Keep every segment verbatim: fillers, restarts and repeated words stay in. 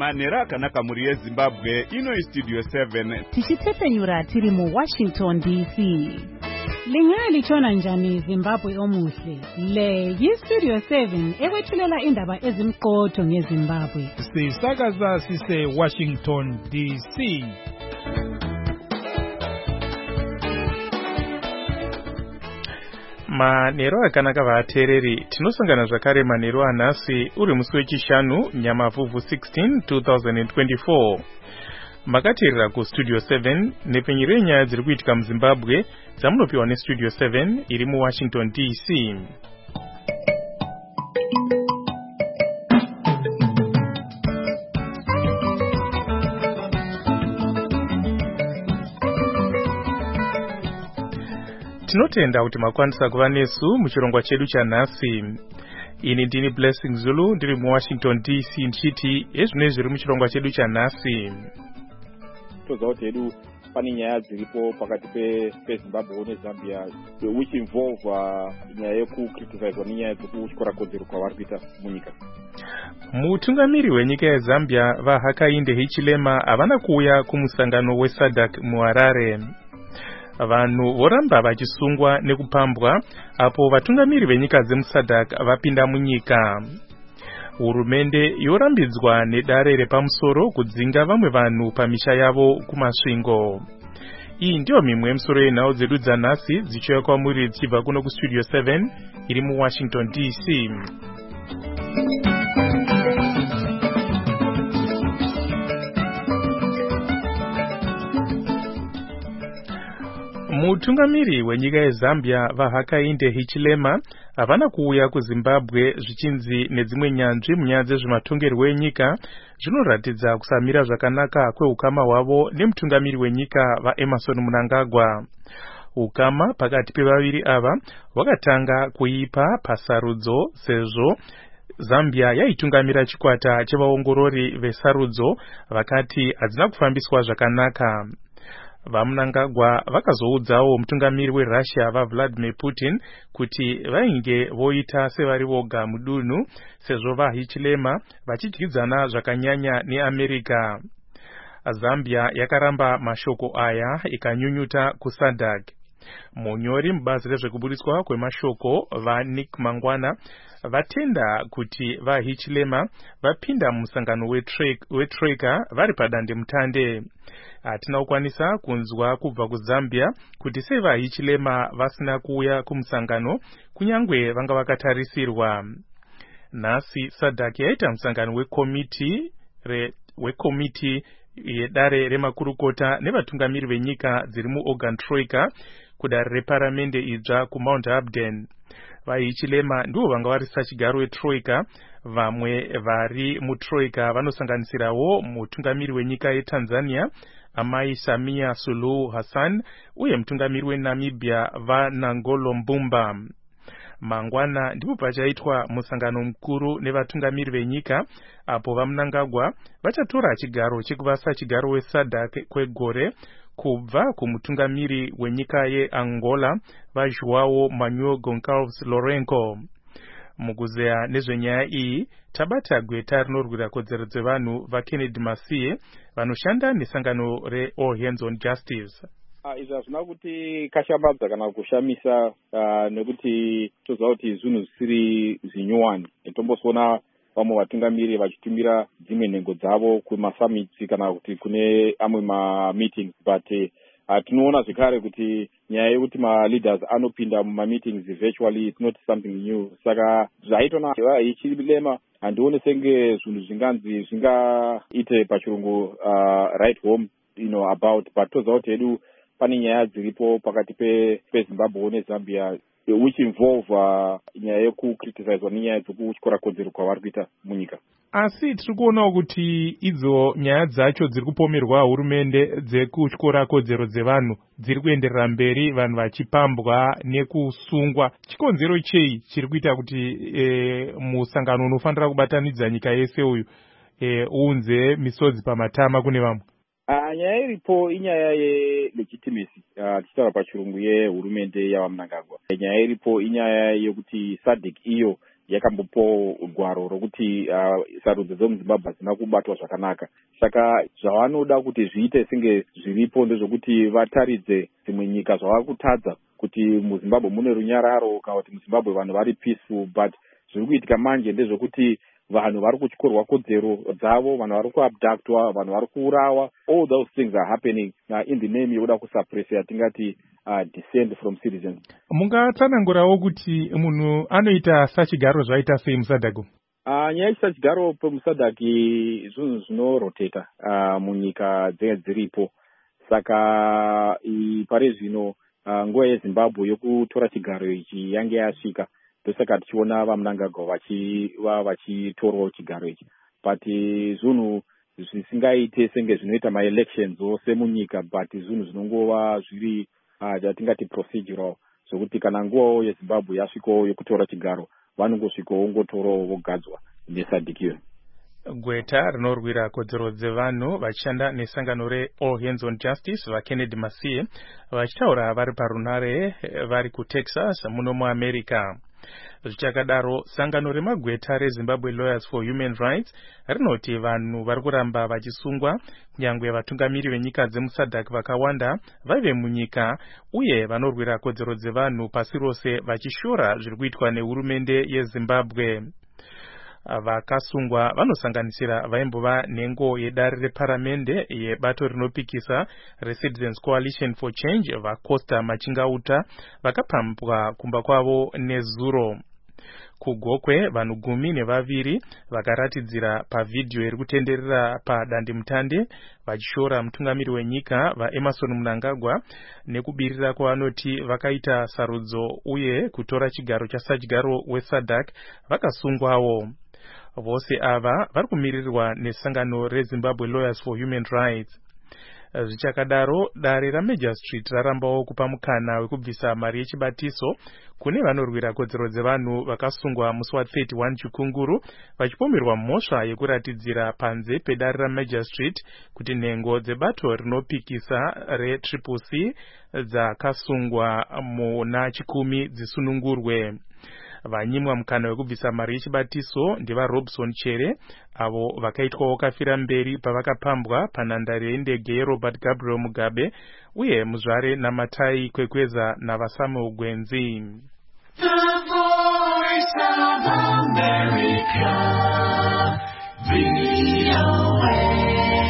manhero akanaka muri yezimbabwe. Ino istudio seven tichitsepenyura tiri mu Washington D C. Lingali chona njani Zimbabwe omuhle. Le yistudio seven ewethulela indaba ezimqotho ngeZimbabwe. Sisakaza sise Washington D C. Manhero akanaka vatereri, tinosangana zvakare manhero anhasi uri musi wechishanu Nyamavhuvhu sixteen twenty twenty-four. Makateerera kustudio seven nepfenyuro yenyaya dziri kuitika muZimbabwe dzamunopiwa nestudio seven iri muWashington D C. Tinotenda kuti makwanisa kuva nesu muchirongwa chedu chanhasi. Ini ndini Blessing Zulu ndiri muWashington D C nchiti ezvino zviri muchirongwa chedu chanhasi. Tozawo tedu pane nyaya dziripo pakati peZimbabwe neZambia which involve nyaya yekukriticizwa nenyaya dzekutyora kodzero kwavari kuita munyika. Mutungamiri wenyika yeZambia vaHakainde Hichilema havana kuuya kumusangano weSADC muHarare. Vanhu voramba vachisungwa nekupambwa apo vatungamiri venyika dzemuSADC vapinda munyika. Hurumende yorambidzwa nedare repamusoro kudzinga vamwe vanhu pamisha yavo kumasvingo. Iyi ndiyo mimwe yemisoro yenhau dzedu dzanhasi dzichiuya kwamuri dzichibva kuno kustudio seven iri muWashington D C. Mutungamiri wenyika yeZambia vaHakainde Hichilema havana kuuya kuZimbabwe zvichinzi nedzimwe nyanzvi munyaya dzezvematongerwo enyika zvinoratidza kusamira zvakanaka kweukama hwavo nemutungamiri wenyika vaEmmerson Mnangagwa. Ukama pakati pevaviri ava hwakatanga kuipa pasarudzo sezvo Zambia yaitungamira chikwata chevaongorori vesarudzo vakati hadzina kufambiswa zvakanaka. VaMnangagwa vakazoudzawo mutungamiri weRussia vaVladimir Putin kuti vainge voita sevari voga mudunhu sezvo vaHichilema vachidyidzana zvakanyanya neAmerica. Zambia yakaramba mashoko aya ikanyunyuta kuSADC. Munyori mubazi rezvekuburitswa kwemashoko vaNick Mangwana vatenda kuti vaHichilema vapinda mumusangano weTroika vari padande mutande. Hatina kukwanisa kunzwa kubva kuZambia kuti sei vaHichilema vasina kuuya kumusangano kunyangwe vanga vakatarisirwa. Nhasi SADC yaita musangano wekomiti re, wekomiti yedare remakurukota nevatungamiri venyika dziri muOrgan Troika kudare reparamende idzva kuMount Abden. VaHichilema ndivo vanga vari sachigaro weTroika. Vamwe vari muTroika vanosanganisirawo mutungamiri wenyika yeTanzania Amai Samia Suluhu Hassan uye mutungamiri weNamibia vaNangolo Mbumba. Mangwana ndipo pachaitwa musangano mukuru nevatungamiri venyika apo vaMnangagwa vachatora chigaro chekuva sachigaro weSADC kwegore kubva kumutungamiri wenyika yeAngola vaJoao Manuel Goncalves Lourenco. Mukuzeya nezvenyaya iyi tabata gweta rinorwira kodzero dzevanhu vaKennedy Masiye vanoshanda nesangano reAll Hands on Justice. Uh, izvi hazvina kuti kashambadza kana kushamisa uh, nekuti toziva kuti zvinhu zvisiri zvinyuwani. Tombosona vamwe vatungamiri vachitumira dzimwe nhengo dzavo kumasamiti kana kuti kune amwe mameetings, but uh, tinoona zvekare kuti nyaya yekuti maleaders anopinda mumameetings virtually it's not something new. Saka zvaitona vaHichilema handione senge zvinhu zvinganzi zvingaite pachirungu uh, right home you know about, but toziva kuti hedu pane nyaya dziripo pakati peZimbabwe neZambia which involve uh, nyaya yekukriticizwa nenyaya dzekutyora kodzero kwavari kuita munyika. Asi tiri kuonawo kuti idzo nyaya dzacho dziri kupomerwa hurumende dzekutyora kodzero dzevanhu dziri kuenderera mberi, vanhu vachipambwa nekusungwa. Chikonzero chei chiri kuita kuti e, musangano unofanira kubatanidza nyika yese uyu e, uunze misodzi pamatama kune vamwe? Uh, nyaya iripo inyaya yelegitimacy uh, tichitaura pachirungu yehurumende yavaMnangagwa. Nyaya iripo inyaya yekuti SADC iyo yakambopawo gwaro rokuti uh, sarudzo dzemuzimbabwe hadzina kubatwa zvakanaka. Saka zvavanoda kuti zviite senge zviripo ndezvokuti vataridze dzimwe nyika zvava kutadza kuti muzimbabwe mune runyararo kana kuti muzimbabwe vanhu vari peaceful, but zviri kuitika manje ndezvokuti vanhu vari kuchorwa kodzero dzavo, vanhu vari kuabductwa, vanhu vari kuurawa. All those things are happening uh, in the name yokuda kusuppress yatingati uh, descend from citizens. Mungatsanangurawo kuti munhu anoita sachigaro zvaita sei musadhaku? Uh, nyaya yechisachigaro pemusadhaki zvinhu zvinoroteta uh, munyika dzinenge dziripo. Saka i, pari zvino uh, nguva yeZimbabwe yokutora chigaro ichi yange yasvika. Ndosaka tichiona vaMnangagwa vachiva vachitorwawo chigaro ichi. But zvinhu zvisingaite senge zvinoita ma-elections ose munyika, but zvinhu zvinongova zviri zvatingati uh, procedural, zvokuti kana nguvawo yeZimbabwe yasvikawo yokutora chigaro vanongosvikawo ngotorawo vogadzwa nesadhikiyo. Gweta rinorwira kodzero dzevanhu vachishanda nesangano reAll Hands on Justice vaKennedy Masiye vachitaura vari parunare vari kuTexas muno muAmerica. Zvichakadaro, sangano remagweta reZimbabwe Lawyers for Human Rights rinoti vanhu vari kuramba vachisungwa kunyangwe vatungamiri venyika dzemusadhak vakawanda vaive munyika uye vanorwira kodzero dzevanhu pasi rose vachishora zviri kuitwa nehurumende yeZimbabwe. Vakasungwa vanosanganisira vaimbova nhengo yedare reparamende yebato rinopikisa reCitizens Coalition for Change vaCosta Machingauta vakapambwa kumba kwavo nezuro. Kugokwe vanhu gumi nevaviri vakaratidzira pavhidhiyo iri kutenderera padandemutande vachishora mutungamiri wenyika vaEmerson Mnangagwa nekubirira kwavanoti vakaita sarudzo uye kutora chigaro chasachigaro weSADC vakasungwawo. Vose ava vari kumirirwa nesangano reZimbabwe Lawyers for Human Rights. Zvichakadaro, dare raMajor Street rarambawo kupa mukana wekubvisa mari yechibatiso kune vanorwira kodzero dzevanhu vakasungwa musi wa31 Chikunguru vachipomerwa mhosva yekuratidzira panze pedare raMajor Street kuti nhengo dzebato rinopikisa reTriple C dzakasungwa muna chikumi dzisunungurwe. Vanyimwa mukana wekubvisa mari yechibatiso ndiva Robson Chere avo vakaitwawo kafira mberi pavakapambwa panhandare yendege yeRobert Gabriel Mugabe uye muzvare Namatai Kwekweza navaSamuel Gwenzi. The Voice of America, V O A.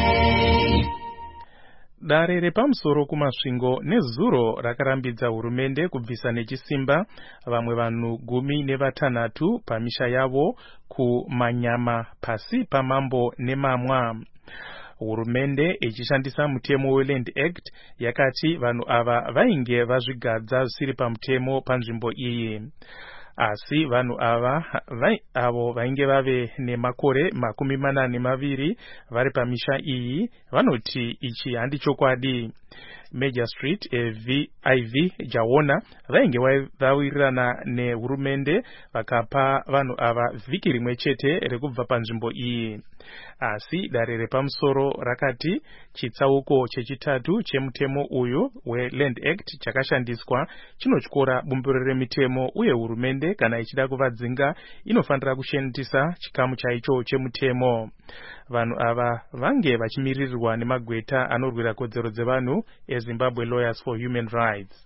Dare repamusoro kumasvingo nezuro rakarambidza hurumende kubvisa nechisimba vamwe vanhu gumi nevatanhatu pamisha yavo kuManyama pasi pamambo nemamwa. Hurumende ichishandisa mutemo weLand Act yakati vanhu ava vainge vazvigadza zvisiri pamutemo panzvimbo iyi. Asi vanhu ava vai, avo vainge vave nemakore makumi mana nemaviri vari pamisha iyi vanoti ichi handi chokwadi. Major Street I V Jawona vainge vawirirana nehurumende vakapa vanhu ava vhiki rimwe chete rekubva panzvimbo iyi. Asi dare repamusoro rakati chitsauko chechitatu chemutemo uyu weLand Act chakashandiswa chinotyora bumbiro remitemo uye hurumende kana ichida kuvadzinga inofanira kushandisa chikamu chaicho chemutemo. Vanhu ava vange vachimirirwa nemagweta anorwira kodzero dzevanhu eZimbabwe Lawyers for Human Rights.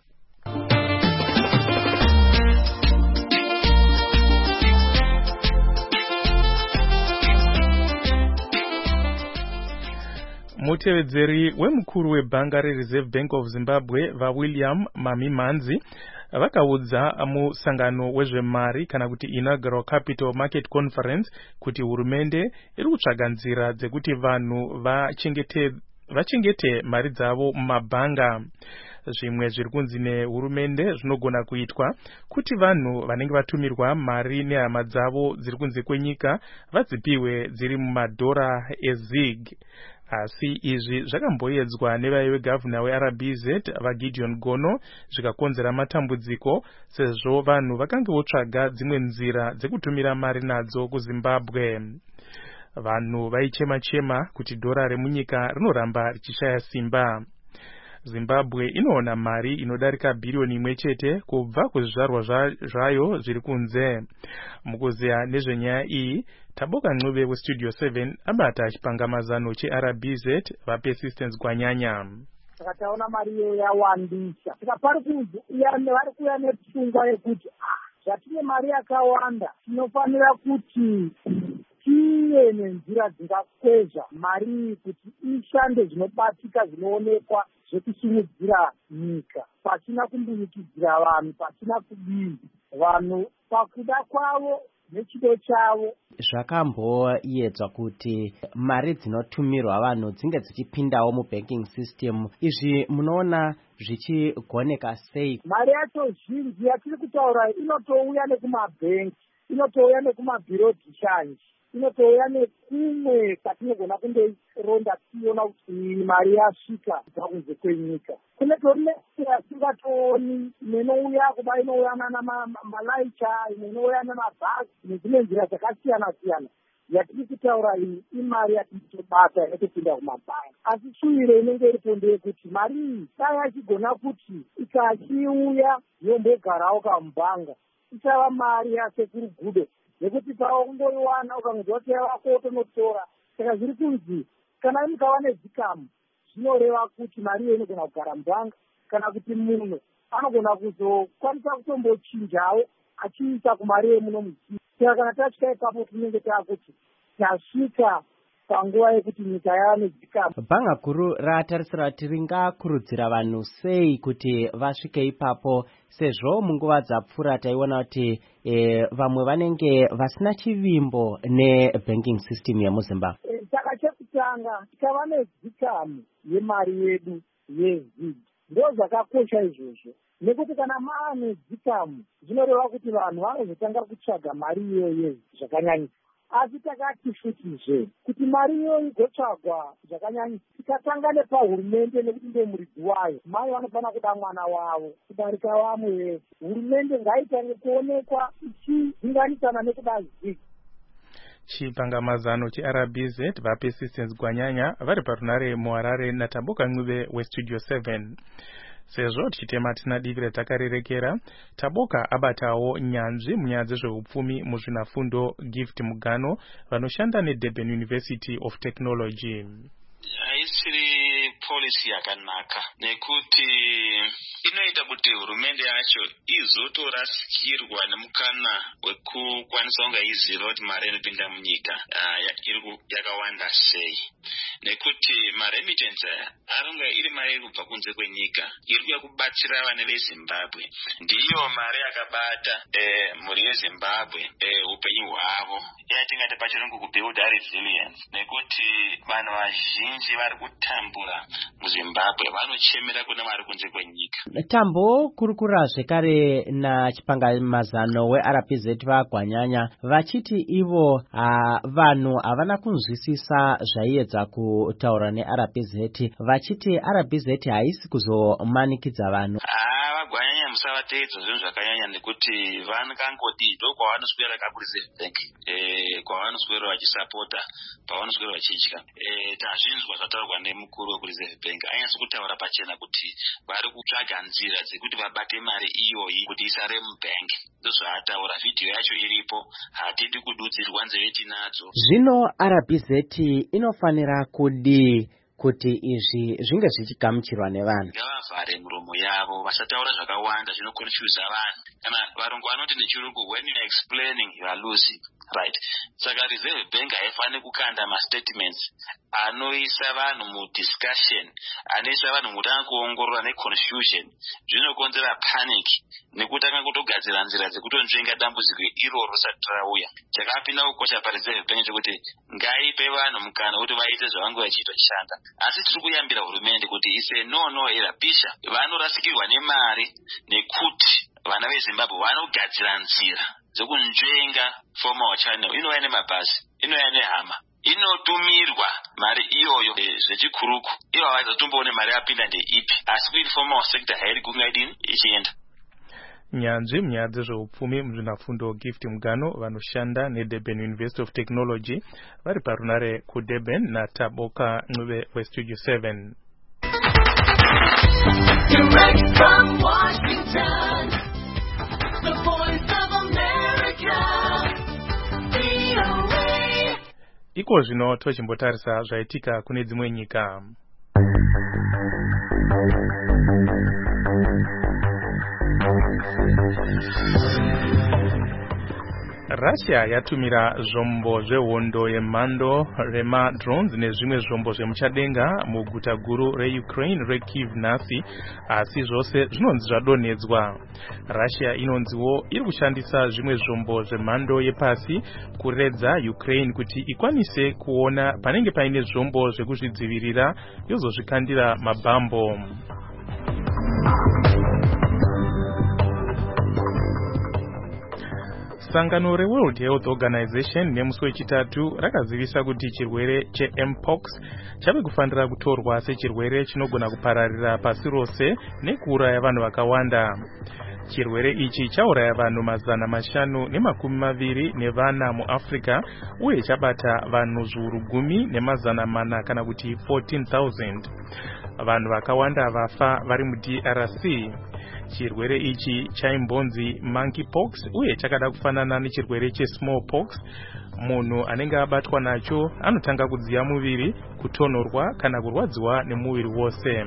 Mutevedzeri wemukuru webhanga reReserve Bank of Zimbabwe vaWilliam Mamimanzi vakaudza musangano wezvemari kana kuti Inaugural Capital Market Conference kuti hurumende iri kutsvaga nzira dzekuti vanhu vachengete vachengete mari dzavo mumabhanga. Zvimwe zviri kunzi nehurumende zvinogona kuitwa kuti vanhu vanenge vatumirwa mari nehama dzavo dziri kunze kwenyika vadzipiwe dziri mumadhora eZig. Asi izvi zvakamboedzwa nevaive gavana weR B Z vaGideon Gono zvikakonzera matambudziko sezvo vanhu vakange votsvaga dzimwe nzira dzekutumira mari nadzo kuZimbabwe. Vanhu vaichema chema kuti dhora remunyika rinoramba richishaya simba. Zimbabwe inoona mari inodarika bilioni imwe chete kubva kuzvizvarwa zvayo zviri kunze. Mukuzeya nezvenyaya iyi, Taboka Ncube weStudio seven abata chipangamazano cheR B Z vaPersistence Gwanyanya. Takataona mari yawandisa. Saka pari vari kuuya nepfungwa yekuti zvatine mari yakawanda, tinofanira kuti tive nenzira dzingakwezva mari kuti ishande zvinobatika zvinoonekwa zvekusimudzira nyika pasina kumbunikidzira vanhu, pasina kudii vanhu pakuda kwavo nechido chavo. Zvakamboedzwa kuti mari dzinotumirwa vanhu dzinge dzichipindawo mubanking system. Izvi munoona zvichigoneka sei? Mari yacho zhinji yatiri kutaura inotouya nekumabhenki, inotouya nekumabhirodhi shanji, inotouya nekumwe kwatinogona kundoronda tiona kuti mari yasvika kubva kunze kwenyika. Kune tori asingatooni, imwe inouya kuba inouya namalaicha, imwe inouya namabhazi nedzimwe nzira dzakasiyana siyana. Yatiri kutaura iyi imari yatinotobata inotopinda kumabhanki. Asi shuwiro inenge iripo ndeyekuti mari iyi dai yachigona kuti ikachiuya yombogarawo kamubhanga, ichava mari yasekuru gudo nekuti paungoiwana ukangonzwa kuti yavako utonotora. Saka zviri kunzi kana mukava nedzikamu zvinoreva kuti mari iyo inogona kugara mubhanga, kana kuti munhu anogona kuzokwanisa kutombochinjawo achiisa kumari yemuno mudzii. Saka kana tasvika ipapo tinenge taakuti tasvika panguva yekuti nyika yava nedzikamu. Bhanga guru ratarisira kuti ringakurudzira vanhu sei kuti vasvike ipapo, sezvo munguva dzapfuura taiona kuti e, vamwe vanenge vasina chivimbo nebanking system yemuZimbabwe. Saka e, chekutanga tikava nedzikamu yemari yedu yezid, ndo zvakakosha izvozvo, nekuti kana maane dzikamu zvinoreva kuti vanhu vanozotanga kutsvaga mari iyoyo zvakanyanyisa. Asi takati futizve kuti mari iyoyo igotsvagwa zvakanyanyisa, tikatanga nepahurumende nekuti ndiye muridzi wayo. Mai vanofanira kuda mwana wavo kudarika vamwe vese. Hurumende ngaitange kuonekwa ichidzinganisana nekuda zigi. Chipangamazano cheR B Z vaPersistence Gwanyanya vari parunare muHarare naTaboka Ncube weStudio seven. Sezvo tichitema tina divi ratakarerekera, Taboka abatawo nyanzvi munyaya dzezveupfumi muzvinafundo Gift Mugano vanoshanda neDurban University of Technology. Haisiri policy yakanaka nekuti inoita kuti hurumende yacho izotorasikirwa nemukana wekukwanisa kunga iziva kuti mari inopinda munyika yakawanda sei, nekuti maremittance aronga iri mari iri kubva kunze kwenyika iri kuya kubatsira vana veZimbabwe. Ndiyo mari yakabata mhuri yeZimbabwe upenyu hwavo, yatingati pachirungu kubuilda resilience, nekuti vanhu vazhinji vari kutambura muZimbabwe vanochemera kuna mari kunze kwenyika. Tambo kurukura zvekare nachipangamazano weR B Z vaGwanyanya vachiti ivo uh, vanhu havana kunzwisisa zvaiedza kutaura neR B Z, vachiti R B Z haisi kuzomanikidza vanhu. Gwanyanya musavateedza zvinhu zvakanyanya nekuti vanokangoti ndo kwavanoswera kakureserve bank eh kwavanoswera vachisapota pavanoswera vachidya. Eh tazvinzwa zvataurwa nemukuru wekureserve bank anyatsa kutaura pachena kuti vari kutsvaga nzira dzekuti vabate mari iyoyi kuti isare mubank. Ndozvaataura, vhidhiyo yacho iripo, hatidi kududzirwa nzeve tinadzo. Zvino R B Z inofanira kudi kuti izvi zvinge zvichigamuchirwa nevanhu? Ngavavhare muromo yavo, vasataura zvakawanda zvinokonfuse vanhu. Kana varungu vanoti nechirungu, when you are explaining you are losing, right? Saka Reserve Bank haifaniri kukanda mastatements anoisa vanhu mudiscussion, anoisa vanhu mutanga kuongorora neconfusion. Zvinokonzera panic nekutanga kutogadzira nzira dzekutonzvenga dambudziko iroro risati rauya. Chakapinda kukosha paReserve Bank chekuti ngaipe vanhu mukana kuti vaite zvavange vachiita chishanda. Asi tiri kuyambira hurumende kuti ise no no irapisha vanorasikirwa nemari nekuti vana veZimbabwe vanogadzira nzira dzekunzvenga formal channel, inouya nemabhazi, inouya nehama, inotumirwa mari iyoyo zvechikuruku. Ivo havazotomboone mari yapinda ndeipi, asi kuti formal sector hairi kungaidini ichienda. Nyanzvi munyaya dzezveupfumi muzvinafundo Gift Mugano vanoshanda neDurban University of Technology vari parunare kuDurban naTaboka Ncube weStudio seven. Direct from Washington, the voice of America, V O A. Iko zvino tochimbotarisa zvaitika kune dzimwe nyika. Russia yatumira zvombo zvehondo yemhando rema-drones nezvimwe zvombo zvemuchadenga muguta guru re-Ukraine re-Kyiv nhasi, asi zvose zvinonzi zvadonhedzwa. Russia inonziwo iri kushandisa zvimwe zvombo zvemhando yepasi kuredza Ukraine kuti ikwanise kuona panenge paine zvombo zvekuzvidzivirira yozozvikandira mabhambo. Sangano reWorld Health Organization nemusi wechitatu rakazivisa kuti chirwere che-mpox chave kufanira kutorwa sechirwere chinogona kupararira pasi rose nekuuraya vanhu vakawanda. Chirwere ichi chauraya vanhu mazana mashanu nemakumi maviri nevana muAfrica uye chabata vanhu zviuru gumi nemazana mana kana kuti fourteen thousand. Vanhu vakawanda vafa vari mu-D R C. Chirwere ichi chaimbonzi monkeypox uye chakada kufanana nechirwere che-smallpox. Munhu anenge abatwa nacho anotanga kudziya muviri, kutonhorwa kana kurwadziwa nemuviri wose.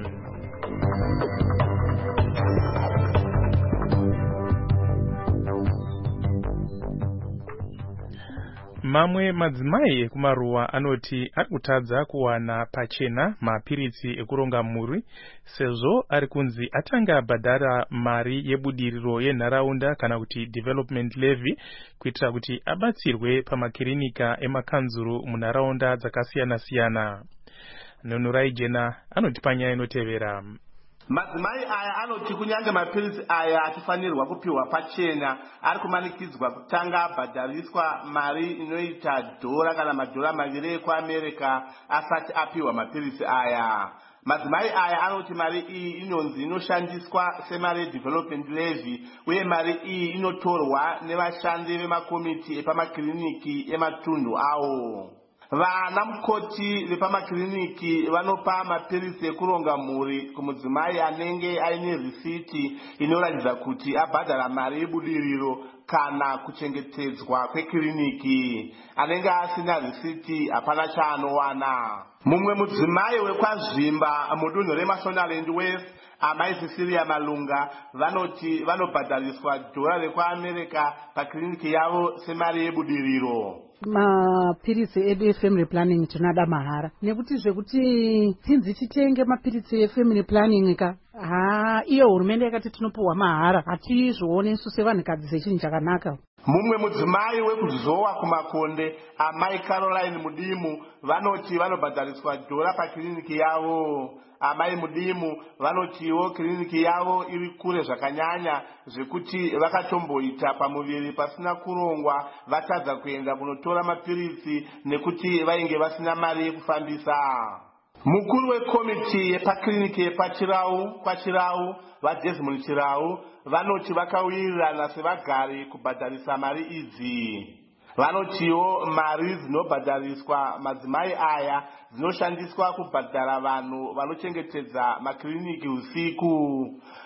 Mamwe madzimai ekumaruwa anoti ari kutadza kuwana pachena mapiritsi ekuronga mhuri sezvo ari kunzi atanga abhadhara mari yebudiriro yenharaunda kana kuti development levy kuitira kuti abatsirwe pamakirinika emakanzuru munharaunda dzakasiyana siyana. Nunurai Jena anoti panyaya inotevera. Madzimai aya anoti kunyange mapiritsi aya achifanirwa kupiwa pachena ari kumanikidzwa kutanga abhadhariswa mari inoita dhora kana madhora maviri ekuAmerica asati apiwa mapiritsi aya. Madzimai aya anoti mari iyi inonzi inoshandiswa semari yedevelopment levy uye mari iyi inotorwa nevashandi vemakomiti epamakiriniki ematundu awo. Vana mukoti vepamakiriniki vanopa mapiritsi ekuronga mhuri kumudzimai anenge aine risiti inoratidza kuti abhadhara mari yebudiriro kana kuchengetedzwa kwekiriniki. Anenge asina risiti hapana chaanowana. Mumwe mudzimai wekwazvimba mudunhu reMashonaland West, amai Cecilia Malunga, vanoti vanobhadhariswa dhora rekuAmerica pakiriniki yavo semari yebudiriro. Mapiritsi edu efamily planning tinada mahara nekuti zvekuti tinzi titenge mapiritsi efamily planning ka ha iyo hurumende yakati tinopuwa mahara hatizvione isu sevanhukadzi sechinhu chakanaka. Mumwe mudzimai wekuzowa kumakonde, amai Caroline Mudimu, vanoti vanobhadhariswa dhora pakiriniki yavo. Amai Mudimu vanotiwo kiriniki yavo iri kure zvakanyanya zvekuti vakatomboita pamuviri pasina kurongwa vatadza kuenda kunotora mapiritsi nekuti vainge vasina mari yekufambisa. Mukuru wekomiti yepakiriniki yepachirau kwachirau vaDesmond Chirau vanoti vakawirirana sevagari kubhadharisa mari idzi. Vanotiwo mari dzinobhadhariswa madzimai aya dzinoshandiswa kubhadhara vanhu vanochengetedza makiriniki usiku.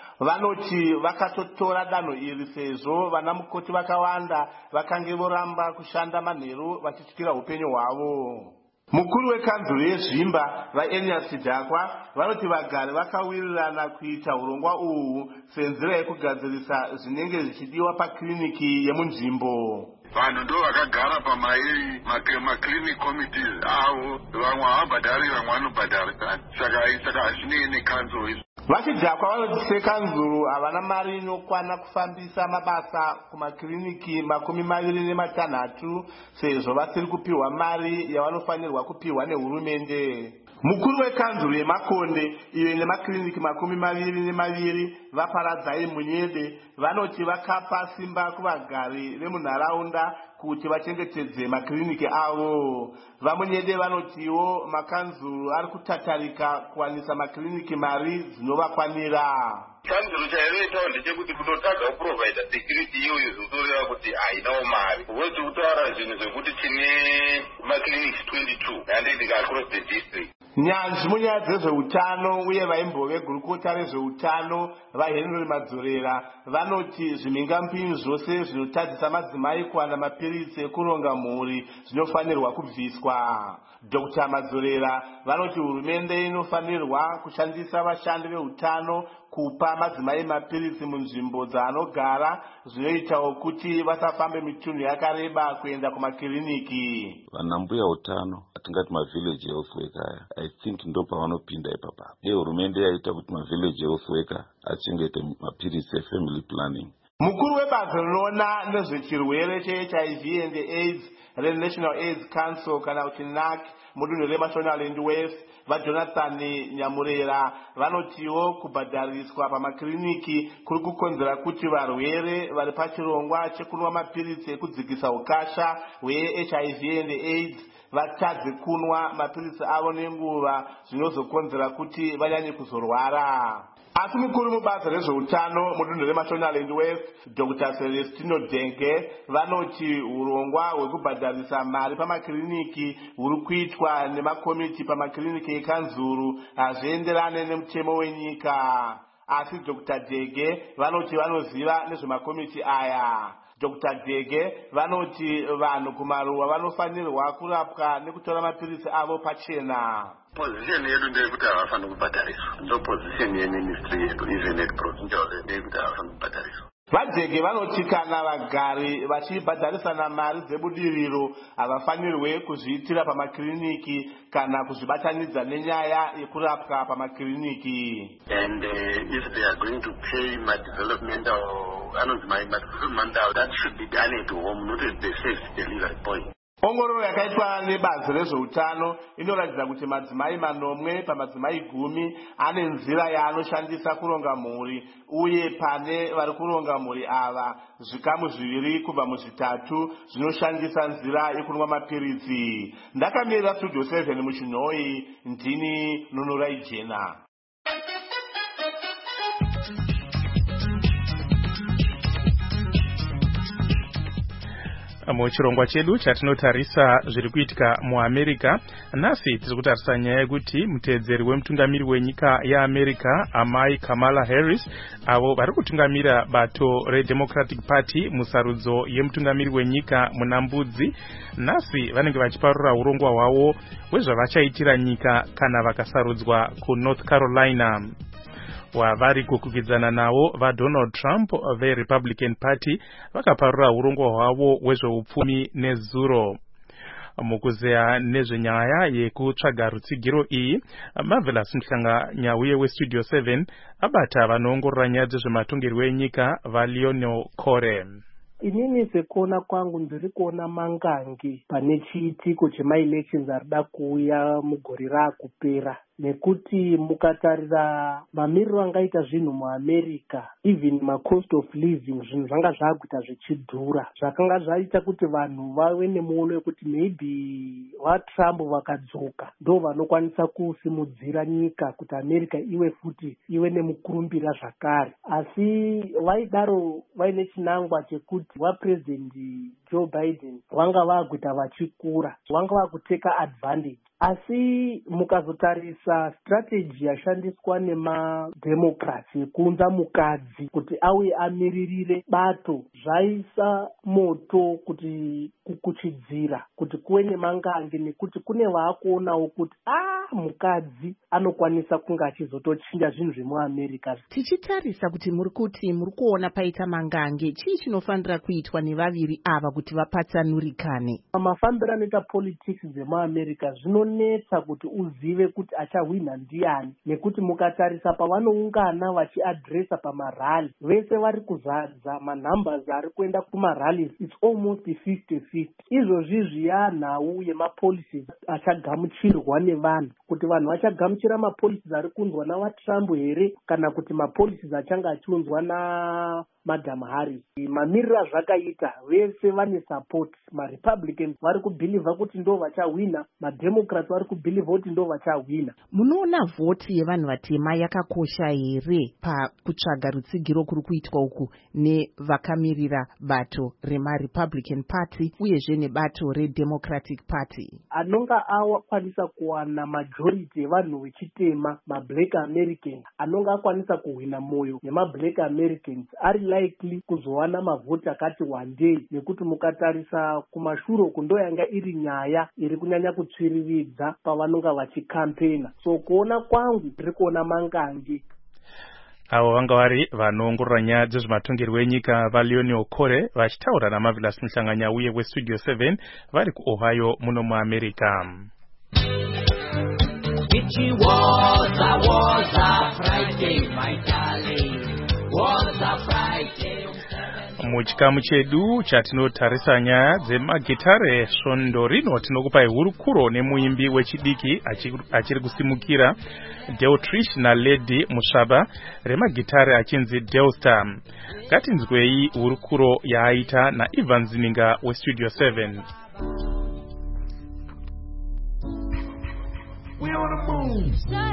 Vanoti vakatotora danho iri sezvo vana mukoti vakawanda vakange voramba kushanda manheru vachityira upenyu hwavo. Mukuru wekanzuru yezvimba vaEnias Chidhakwa vanoti vagari vakawirirana kuita urongwa uhu senzira yekugadzirisa zvinenge zvichidiwa pakiriniki yemunzvimbo. Vanhu ndo vakagara pamai maclinic committees avo, vamwe havabhadhari vamwe vanobhadhara, saka saka hazvinei nekanzuro izvo. Vachidhakwa vanoti sekanzuro havana mari inokwana kufambisa mabasa kumakiriniki makumi maviri nematanhatu sezvo vasiri kupiwa mari yavanofanirwa kupiwa nehurumende. Mukuru wekanzuro yeMakonde iyo ine makiriniki makumi maviri nemaviri vaparadzai Munyede vanoti vakapa simba kuvagari vemunharaunda kuti vachengetedze makiriniki avo. VaMunyede vanotiwo makanzuro ari kutatarika kuwanisa makiriniki mari dzinovakwanira. Kanzuro chairoitawo ndechekuti kunotadza kuprovida security iyoyo zvotoreva kuti hainawo mari. Woti kutaura zvinhu zvekuti tine maclinics twenty-two handed across the district. nyanzvi munyaya dzezveutano uye vaimbove gurukota rezveutano vahenry madzorera vanoti zvimhingamupinyi zvose zvinotadzisa madzimai kuwana mapiritsi ekuronga mhuri zvinofanirwa kubviswa. Dr Madzorera vanoti hurumende inofanirwa kushandisa vashandi veutano kupa madzimai mapiritsi munzvimbo dzaanogara zvinoitawo kuti vasafambe mitunhu yakareba kuenda kumakiriniki. Vanambuya utano atingati mavillage health worker I think ndo pavanopinda ipapa. Dei hurumende yaita kuti mavillage health worker achengete mapiritsi efamily planning. Mukuru webazi rinoona nezvechirwere che-H I V and AIDS reNational AIDS Council kana kuti N A C mudunhu reMashonaland West vaJonathan Nyamurera vanotiwo kubhadhariswa pamakiriniki kuri kukonzera kuti varwere vari pachirongwa chekunwa mapiritsi ekudzikisa ukasha hwe-H I V and AIDS vatadze kunwa mapiritsi avo nenguva zvinozokonzera kuti vanyanye kuzorwara. Asi mukuru mubazi rezveutano mudunhu reMashonaland West Dr Celestino Denge vanoti urongwa hwekubhadharisa mari pamakiriniki huri kuitwa nemakomiti pamakiriniki ekanzuru hazvienderane nemutemo wenyika. Asi Dr Denge vanoti vanoziva nezvemakomiti aya. Dr Dege vanoti vanhu kumaruwa vanofanirwa kurapwa nekutora mapiritsi avo pachena. Position yedu ndeyekuti havafani kubhadhariswa. Ndo position yeministry yedu even at provincial ndeyekuti havafani kubhadhariswa. Vadhege vanoti kana vagari vachibhadharisana mari dzebudiriro havafanirwe kuzviitira pamakiriniki kana kuzvibatanidza nenyaya yekurapwa pamakiriniki. And uh, if they are going to pay my development or my development, that should be done at home, not at the safe delivery point. Ongororo yakaitwa nebazi rezveutano inoratidza kuti madzimai manomwe pamadzimai gumi ane nzira yaanoshandisa kuronga mhuri uye pane vari kuronga mhuri ava zvikamu zviviri kubva muzvitatu zvinoshandisa nzira yekunwa mapiritsi. Ndakamirira Studio seven muchinhoi ndini Nunurai Jena. Muchirongwa chedu chatinotarisa zviri kuitika muAmerica, nhasi tiri kutarisa nyaya yekuti muteedzeri wemutungamiri wenyika yaAmerica amai Kamala Harris avo vari kutungamira bato reDemocratic Party musarudzo yemutungamiri wenyika muna mbudzi, nhasi vanenge vachiparura urongwa hwavo hwezvavachaitira nyika kana vakasarudzwa kuNorth Carolina. Wavari kukukidzana navo vaDonald Trump veRepublican Party vakaparura urongwa hwavo hwezveupfumi nezuro. Mukuzeya nezvenyaya yekutsvaga rutsigiro iyi, Marvelous Mhlanga uye weStudio seven abata vanoongorora nyaya dzezvematongerwo enyika vaLionel Kore. Inini sekuona kwangu ndiri kuona mangange pane chiitiko chema-elections arida kuuya mugore raakupera, nekuti mukatarira mamiriro angaita zvinhu muAmerica, even ma-cost of living zvinhu zvanga zvakuita zvichidhura, zvakanga zvaita kuti vanhu vave nemuono wekuti maybe vaTrump vakadzoka ndo vanokwanisa kusimudzira nyika kuti America iwe futi iwe nemukurumbira zvakare. Asi vaidaro vaine chinangwa chekuti vaPresident Joe Biden vanga vakuita vachikura, vanga vakuteka advantage. Asi mukazotarisa strategy yashandiswa nemademocrats yekuunza mukadzi kuti auye amiririre bato zvaisa moto kuti kukuchidzira kuti kuwe nemangange, nekuti kune vaakuonawo kuti ah mukadzi anokwanisa kunga achizotochinja zvinhu zvemuAmerica. Tichitarisa kuti muri kuti muri kuona paita mangange, chii chinofanira kuitwa nevaviri ava kuti vapatsanurikane? Mafambiro anoita politics dzemuAmerica zvinonetsa kuti uzive kuti achahwina ndiani, nekuti mukatarisa pavanoungana vachiadresa pamarali vese vari kuzadza manumbers ari kuenda kumarali, it's almost fifty fifty. Izvozvi zviya nhau yemapolicies achagamuchirwa nevanhu, kuti vanhu vachagamuchira mapolicies ari kunzwa navaTrump here kana kuti mapolicies achanga achiunzwa Madam Harris. Mamirira zvakaita vese vane support. MaRepublicans vari kubhilivha kuti ndo vachawina, maDemocrats vari kubhilivha kuti ndo vachawina. Munoona vhoti yevanhu vatema yakakosha here pakutsvaga rutsigiro kuri kuitwa uku nevakamirira bato remaRepublican Party uyezve nebato reDemocratic Party? Anonga akwanisa kuwana majority yevanhu vechitema, maBlack Americans, anonga akwanisa kuhwina moyo nemaBlack Americans ari likely kuzowana mavhoti akati wandei, nekuti mukatarisa kumashuro kundo yanga iri nyaya iri kunyanya kutsviriridza pavanonga vachikampena. So kuona kwangu ndiri kuona mangange. Avo vanga vari vanoongorora nyaya dzezvematongerwo enyika vaLeonie Okore vachitaura naMarvelous Muhlanganya uye weStudio seven vari kuOhio muno muAmerica. It was a, was a Friday, my darling. Was a Friday. Muchikamu chedu chatinotarisa nyaya dzemagitare svondo rino tinokupai hurukuro nemuimbi wechidiki achiri kusimukira Deltrish naLady Musvaba remagitare achinzi Delstar. Ngatinzwei hurukuro yaaita naIvan Zininga weStudio seven. We on the move.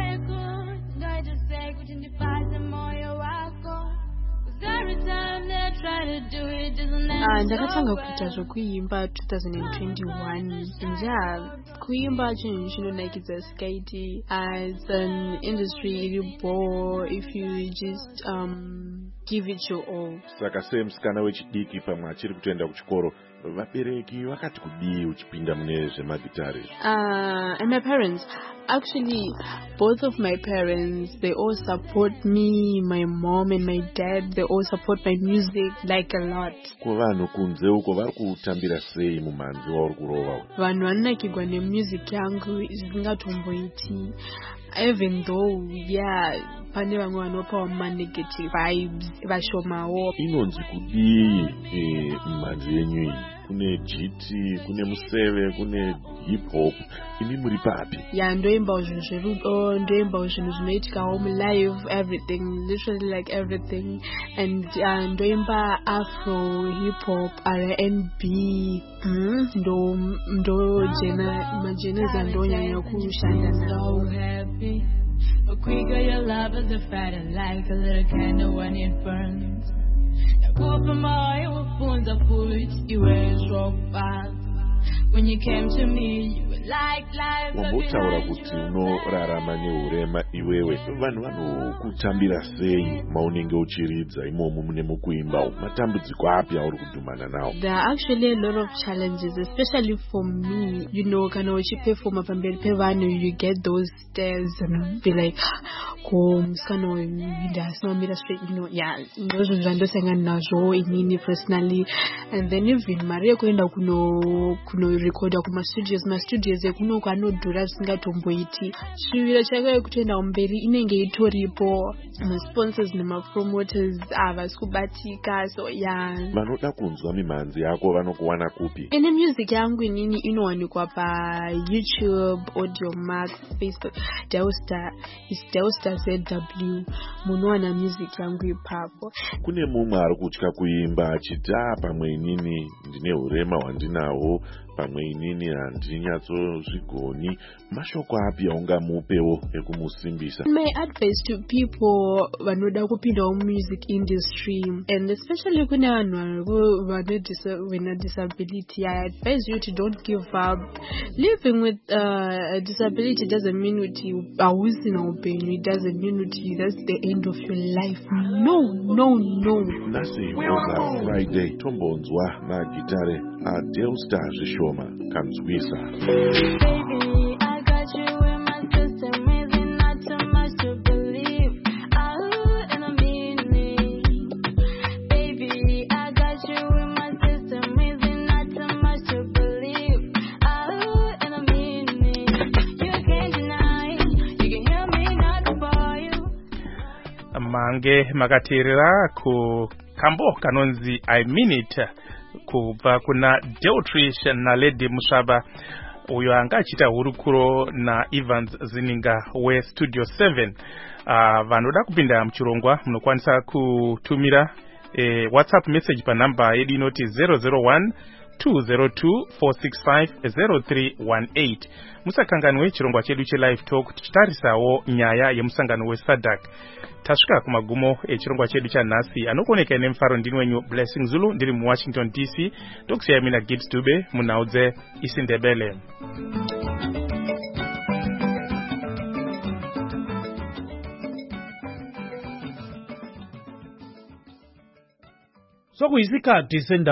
Uh, ndakatanga kuita zvokuimba two thousand twenty-one. Yeah, kuimba chinhu chinonakidza sikaiti. As an industry iri bore if you just um give it your all. Saka semusikana wechidiki pamwe achiri kutoenda kuchikoro, vabereki vakati kudii uchipinda mune zvemagitare? Uh, and my parents, actually, both of my parents, they all support me. My mom and my dad, they all support my music like a lot. Kuvanhu kunze uko vari kutambira sei mumanzi wauri kurova? Vanhu vanonakirwa nemusic yangu zvisingatomboiti. Even though, yeah, pane vamwe vanopawo ma-negative vibes vashomawo. Inonzi kudii eh, mumanzi yenyu iyi? Kune jiti, kune museve, kune hip hop, ini muri papi? Yeah, ndoimbawo zvinhu zverudo, ndoimbawo zvinhu zvinoitikawo mulive, everything, literally like everything. And uh, ndoimba afro, hip hop, R and B, mm, ndo ndo jena majeneza ndonyanya kushanda nawo. The quicker your love is, the fatter, like a little candle when it burns. When you came to me, you were like life. Wambotaura kuti unorarama neurema iwewe. Vanhu vanokutambira sei maunenge uchiridza imomo mune mukuimba? Matambudziko api auri kudhumana nawo? There are actually a lot of challenges, especially for me. You know, kana uchiperforma pamberi pevanhu, you get those stares and be like, ko musikana uyu asina straight, you know, yeah, ndozvo zvandosangana nazvo inini personally. And then even mari yekuenda kuno kuno recorda kuma studios, ma studios ekunoko anodhura zvisingatomboiti. Shuviro chako yekutoenda kumberi inenge itoripo, ma-sponsors nema-promoters havasi kubatika, so yeah. Vanoda kunzwa mimanzi yako vanokuwana kupi? Ine music yangu inini inowanikwa pa YouTube, Audiomack, Facebook, Delstar, is Delstar Z W. Munowana music yangu ipapo. Kune mumwe ari kutya kuimba achiti pamwe inini ndine urema hwandinawo, pamwe inini handinyatso-zvigoni. Mashoko api aungamupewo ekumusimbisa? My advice to people vanoda kupinda music industry, and especially kune vanhu vane disability, I advise you to don't give up. Living with uh, a disability doesn't mean uti hausina upenyu. It doesn't mean uti that's the end of your life. No, no, no. Nasi was Friday. Tombonzwa na gitare a Delstar zvishoma kanzwisa. Baby, I got you in my system, is it not too much to believe? Oh, and I mean it. Baby, I got you in my system, is it not too much to believe? Oh, and I mean it. You can't deny, you can hear me not for you. Mange makateerera ku kambo kanonzi I mean it kubva kuna Deltrish naLady Musvaba, uyo anga achita hurukuro naIvan Zininga weStudio seven. Uh, vanoda kupinda muchirongwa munokwanisa kutumira eh, WhatsApp message pa number yedu inoti zero zero one two zero two four six five zero three one eight. Musakanganwe chirongwa chedu che live talk tichitarisawo nyaya yemusangano weSADC. Tasvika kumagumo echirongwa chedu cha nhasi, anokuoneka nemufaro ndini wenyu Blessing Zulu ndiri mu Washington D C. Ndokusiya mina Gibbs Dube munhau dzeIsindebele. Sokuyisikhathi sendaba